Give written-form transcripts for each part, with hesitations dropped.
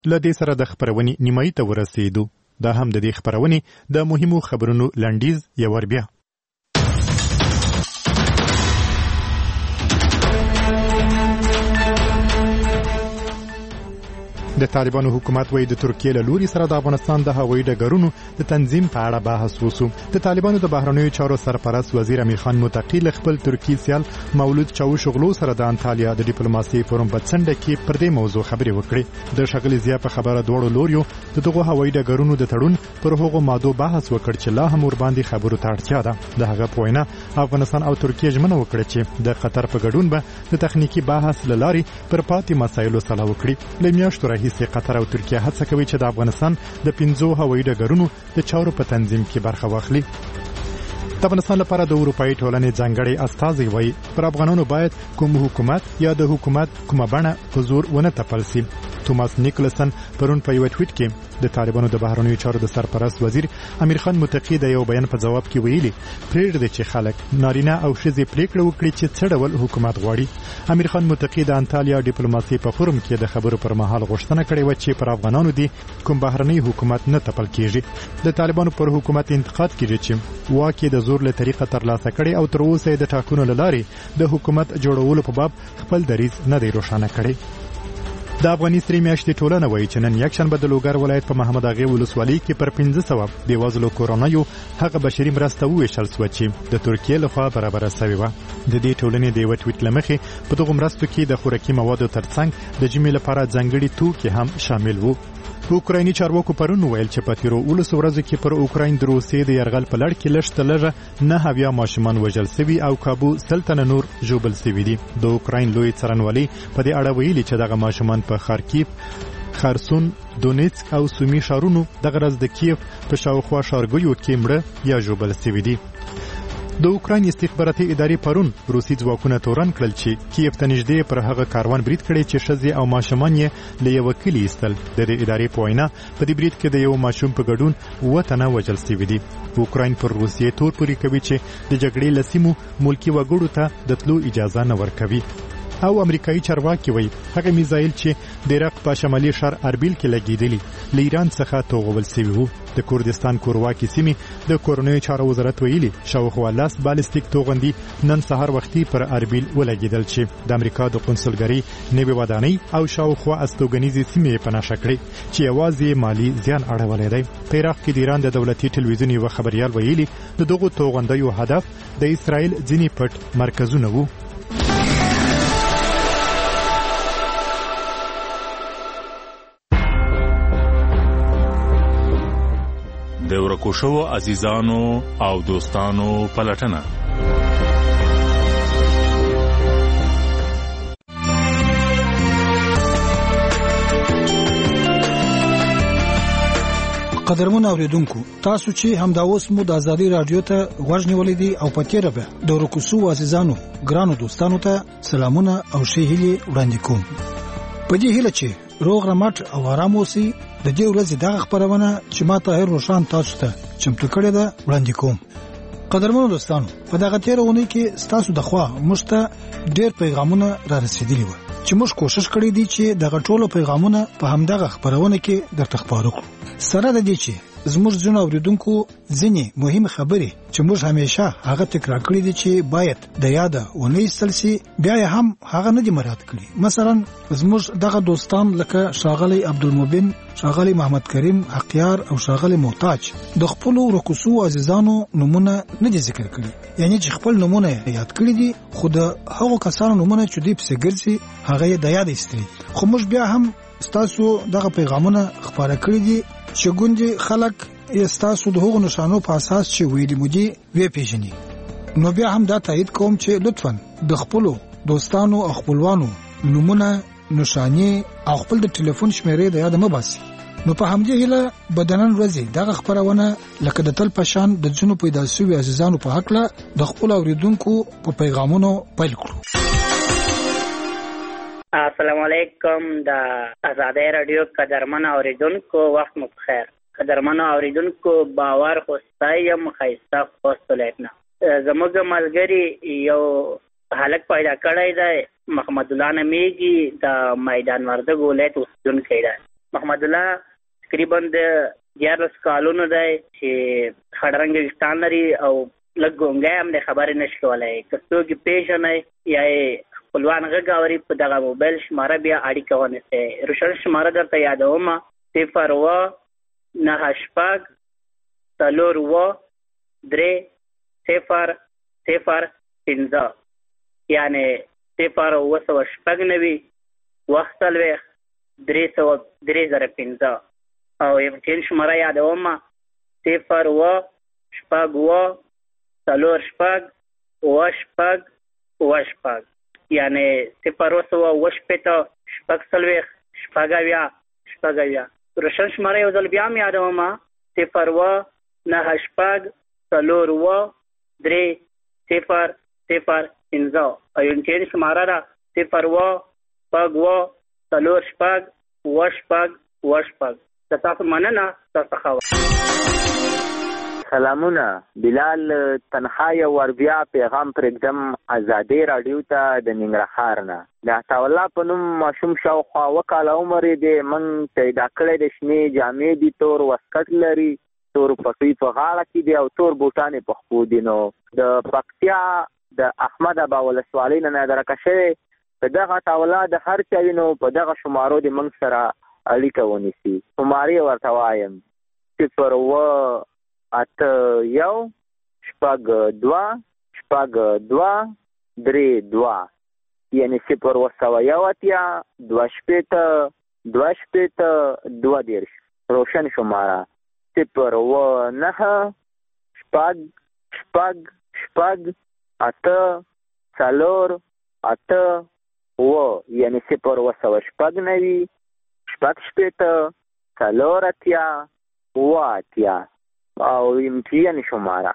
له دې سره د خبرونې نیمایي ته ورسېدو. دا هم د دې خبرونې د مهمو خبرونو لنډیز یو ور بیا. د طالبانو حکومت وایي د ترکیې له لوري سره د افغانستان د هوایي ډګرونو د تنظیم په اړه بحث وشو. د طالبانو د بهرنیو چارو سرپرست وزیر امیر خان متقی له خپل ترکی سیال مولود چاوشغلو سره د انټالیا د ډیپلوماسي فورم په څنډه کې پر دې موضوع خبرې وکړې. د شغلې زیا په خبره دوړو لوریو دغه هوایي ډګرونو د تړون پر هغو ماده بحث وکړ چې لا هم ور باندې خبرو ته اړتیا ده. د هغه پوینه افغانستان او ترکیه ژمنه وکړه چې د قطر په ګډون به د تخنیکی بحث لاري پر پاتې مسایلو سره وکړي. لمیاشتو راهیسې قطر او ترکیه هڅه کوي چې د افغانستان د 15 هوایي ډګرونو د چارو په تنظیم کې برخه واخلي. د افغانستان لپاره د اروپאי ټولنې ځانګړي استازي وایي پر افغانانو باید کوم حکومت یا د حکومت کومه بڼه حضور ونه تپل شي. توماس نیکلسن پرون په یو ټویټ کې د طالبانو د بهرنیو چارو د سرپرست وزیر امیر خان متقی د یو بیان په جواب کې ویلي پرېږدي چې خلک نارینه او ښځې پریکړه وکړي چې څه ډول حکومت غواړي. امیر خان متقی د انټالیا ډیپلوماسي په فورم کې د خبرو پر مهال غوښتنه کړې و چې پر افغانانو دي کوم بهرنی حکومت نه تپل کیږي. د طالبانو پر حکومت انتقاد کیږي چې واکې د زور له طریقه ترلاسه کړي او تر اوسه د ټاکنو لارې د حکومت جوړولو په باب خپل دریځ نه دی روښانه کړی. د افغاني سری میاشتې ټولنه وایي چې نن یکشنبه د لوګر ولایت په محمد اغا ولسوالۍ کې پر 1500 بېوزلو کورنیو هغه بشري مرسته وویشل شوه چې د ترکیې لخوا برابره شوې وه. د دې ټولنې د یو ټویټ له مخې په دغو مرستو کې د خوراکي موادو ترڅنګ د جمعې لپاره ځانګړي توکي هم شامل وو. اوکرایني چارواکو پرون ویل چې په تیرو 19 ورځو کې پر اوکراین د روسیې د یرغل په لړ کې لږ تر لږه 9 ماشومان وژل شوي او کابو 100 تنه نور ژوبل شوي دي. د اوکراین لوی څارنوالي په دې اړه ویلي چې دغه ماشومان په خارکیف، خرسون، دونیتسک او سومي ښارونو د غرض د کیف په شاوخوا ښارګیو کې مړه یا ژوبل شوي دي. د اوکراین استخباراتي ادارې پرون روسي ځواکونه تورن کړل چې کیف ته نږدې پر هغه کاروان برید کړی چې ښځې او ماشومان یې له یوه کلي ایستل. د دې ادارې په وینا په دې برید کې د یو ماشوم په ګډون 7 تنه وژل شوي دي. اوکراین پر روسیې تور پورې کوي چې د جګړې له سیمو ملکي وګړو ته د تلو اجازه نه ورکوي. او امریکایي چارواکي وایي هغه میزایل چې د عراق په شمالي ښار اربیل کې لګېدلي له ایران څخه توغول شوي وو. د کردستان کورواکي سیمې د کورنیو چارو وزارت ویلي شاوخوا 10 بالستیک توغندي نن سهار وختي پر اربیل ولګېدل چې د امریکا د قونسلګرۍ نوې ودانۍ او شاوخوا استوګنیزې سیمې په نښه کړې چې یوازې مالی زیان اړولی دی. په عراق کې د ایران د دولتي ټلویزیون یو خبریال ویلي د دغو توغندیو هدف د اسرائیل ځینې پټ مرکزونه وو. د ورکو شوو عزیزانو او دوستانو پلټنه. قدرمن اوریدونکو، تاسو چې همدا اوس مو د ازادي رادیو ته غوږ نیولې دي او په تیره به د ورکو شوو عزیزانو ګرانو دوستانو ته سلامونه او ښې هیلې وړاندې کوم. په دې هیله چې روغ رمټ او آرام اوسئ. د دې ورځې دغه خبرونه چې ما طاهر روشان تاسو ته چمتو کړې ده وړاندې کوم. قدرمنو دوستانو، په دغه تیره اونۍ کې ستاسو د خوا موږ ته ډېر پیغامونه را رسېدلي وو چې موږ کوشش کړی دی چې دغه ټولو پیغامونه په همدغه خبرونه کې درته خپاره کړو. سره د دې چې زموږ ځینو اوریدونکو ځینې مهمې خبرې چې موږ همیشه هغه تکرار کړی دي چې باید د یاده ونه ایستل شي، بیا یې هم هغه نه دي مراعات کړي. مثلا زموږ دغه دوستان لکه ښاغلی عبدالمبین، ښاغلی محمد کریم حقیار او ښاغلی محتاج د خپلو ورکو شوو عزیزانو نومونه نه دي ذکر کړي، یعنی چې خپل نومونه یاد کړي دي خو د هغو کسانو نومونه چې دوی پسې ګرځي هغه یې د یاد ایستلي. خو موږ بیا هم ستاسو دغه پیغامونه خپاره کړي دي چې ګوندې خلک ستاسو د هغو نشانو په اساس چې ویلي مو دي وپېژني. نو بیا هم دا تایید کوم چې لطفاً د خپلو دوستانو او خپلوانو نومونه، نشانې او خپل د ټلیفون شمیرې د یاده مه باسي. نو په همدې هیله به د نن ورځې دغه خپرونه لکه د تل په شان د ځینو پیدا شوي عزیزانو په هکله د خپلو اوریدونکو په پیغامونو پیل کړو. السلام علیکم. د آزادۍ رادیو قدرمن اوریدونکو وخت مو بخیر. قدرمنو اوریدونکو باور خو ستایم ښایسته خوست ولایت نه زموږ ملګري یو هلک پیدا کړی دی، محمد الله نومیږي، د میدان وردګ ولایت اوسېدونکی دی. محمد الله تقریبا د 14 کالونو دی چې خړرنګ ویښتان لري او لږ ګونګی هم دی، خبرې نشي کولی. که څوک یې پېژنئ یا یې خپلوان غږ اوري په دغه موبایل شماره بیا اړیکه ونیسئ. روشن شماره درته یادومه 0-9-4-3-0-0-5 یعنې 0-9-4-3-0-5 او MTN شماره یادومه 0-9-4-4-3-0-5 یعنی 0-9-4-4-3-0-5 روشن شماره یو ځل بیا هم یادومه 0-9-4-3-0-5 او MTN شماره ده 0-9-4-4-3-0-5 تاسو مننه. تاسو ښه. سلامونه. بلال تنها یو ور بیا پیغام پرېږدم ازادي راډیو ته د ننګرهار نه. د عطاالله په نوم ماشوم شاوخوا 2 کاله عمر یې دی. موږ پیدا کړی د شنې جامې دي، تور واسکټ لري، تور پټوی په غاړه کې دی او تور بوټان یې په پښو دي. نو د پکتیا د احمد ابا ولسوالۍ نه درکه شوی په دغه عطاالله د هر چا وي نو په دغه شمارو د موږ سره اړیکه ونیسي. شمارې ورته وایم 0-1-2-2-2-3-2 یعنی 0-1-2-2-2 روشن شماره 0-9-4-8-4-8 یعنی 0-8-4-8 او MTN شماره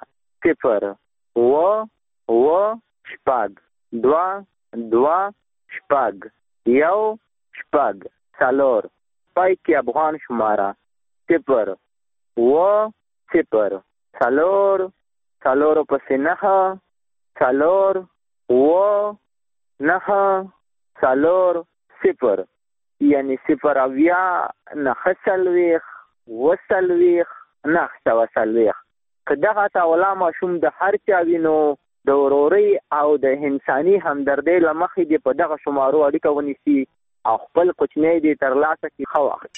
0-9-4-2-2-1-4 پای کې افغان شماره 0-0-4-9-4-9-4 یعنی 0-9-9 که دغه عطاالله ماشوم د هر چا وي نو د ورورۍ او د انساني همدردۍ له مخې دې په دغه شمارو اړیکه ونیسي او خپل کوچنی دې ترلاسه کړي. ښه وخت.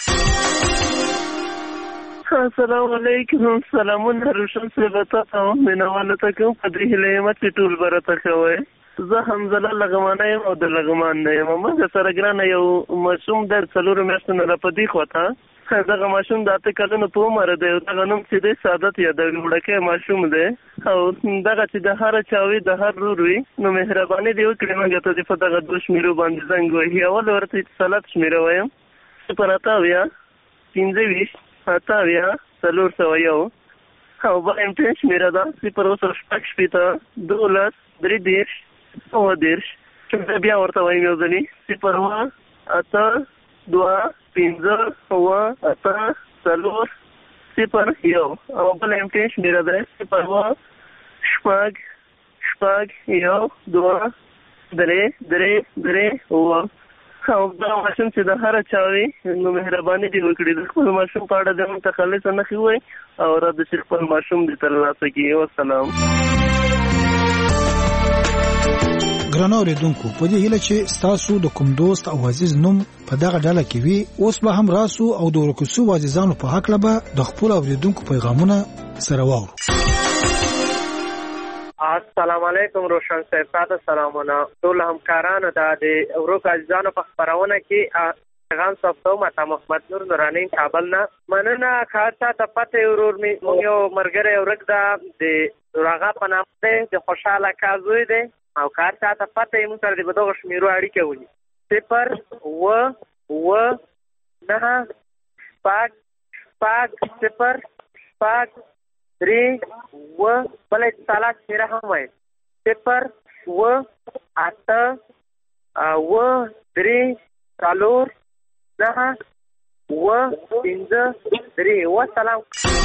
السلام علیکم. سلامونه روشن صاحب، تاسو مینهوالو ته کوم په دې هیله یم چې ټول به راته ښه وایي. زه حمزله لغمانه یم او د لغمان نه یم. موږ سره ګرانه یو ماشوم د 4 میاشتو نه په دې خواته دغه ماشوم د 8 کلونو په عمر دی. دغه نوم چې دی سعادت یادوي، وړکی ماشوم دی او دغه چې د هر چا وي د هر رور وي نو مهرباني دې وکړئ موږ ته دې په دغه 2 شمیرو باندې زنګ وهي. اول ورته اتصالات شمیره وایم 0-8-28-401 او بل MTN شمیره ده 0-8-12-13 بیا ورته وایم یو ځلې 0-8-2-15-8-4-0 او بل MTN شمیره ده 0-8-2-3-3 او دا ماشوم چې د هر چا وي نو مهرباني دې وکړي د خپل ماشوم په اړه د متخلص نښې ووایي او راته چې خپل ماشوم دې ترلاسه کړي. والسلام. ګرانو اورېدونکو، په دې هیله چې ستاسو د کوم دوست او عزیز نوم په دغه ډله کې وي، اوس به هم راسو او د ورکوسو عزیزانو په حکله به د خپل اورېدونکو پیغامونه سره واورو. السلام علیکم روشن صاحب، تاسو سلامونه. ټول همکارانو ته د ورک عزیزانو په خبرونه کې پیغام ثبتوم. ته محمد نور نورانی کابل نه. مننه. خاصه ته پته ورور می مونږ یو مرګره ورک دا د راغه په نام ده د خوشاله کازوی ده او کار ته پته یې مونږ سره د بدو شمیرو اړیکه ونی 0-9-5-0-3 بل اتصالات شمیره هم وای 0-8-2-3-4-9-5-3. والسلام.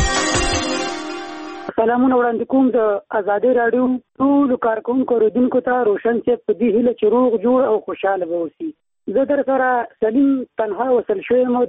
سلامونه وړاندې کوم د ازادي راډیو ټول کارکونکو اوریدونکو ته. روشن صاحب په دې هیله چې روغ جوړ او خوشاله به اوسي. زه در سره سلیم تنها وصل شوی یم